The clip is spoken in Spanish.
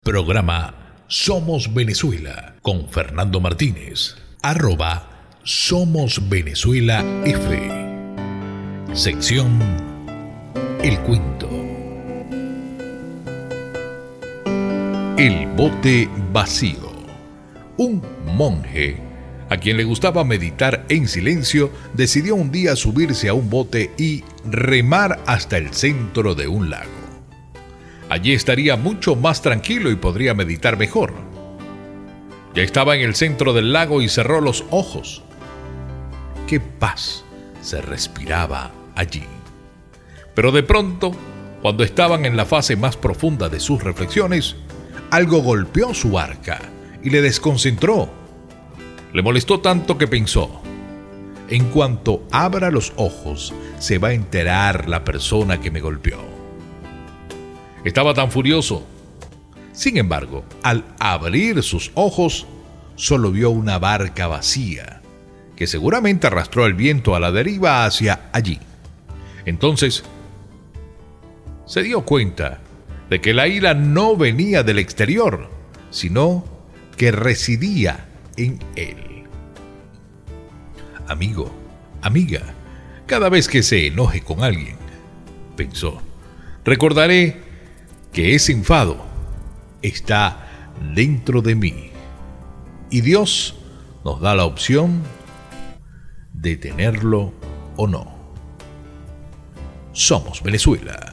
Programa Somos Venezuela con Fernando Martínez. @Somos Venezuela F. Sección El Cuento. El bote vacío. Un monje, a quien le gustaba meditar en silencio, decidió un día subirse a un bote y remar hasta el centro de un lago. Allí estaría mucho más tranquilo y podría meditar mejor. Ya estaba en el centro del lago y cerró los ojos. Qué paz se respiraba allí. Pero de pronto, cuando estaban en la fase más profunda de sus reflexiones, algo golpeó su barca y le desconcentró. Le molestó tanto que pensó: en cuanto abra los ojos, se va a enterar la persona que me golpeó. Estaba tan furioso. Sin embargo, al abrir sus ojos, solo vio una barca vacía, que seguramente arrastró el viento a la deriva hacia allí. Entonces, se dio cuenta de que la ira no venía del exterior, sino que residía en él. Amigo, amiga, cada vez que se enoje con alguien, pensó, recordaré que ese enfado está dentro de mí y Dios nos da la opción de tenerlo o no. Somos Venezuela.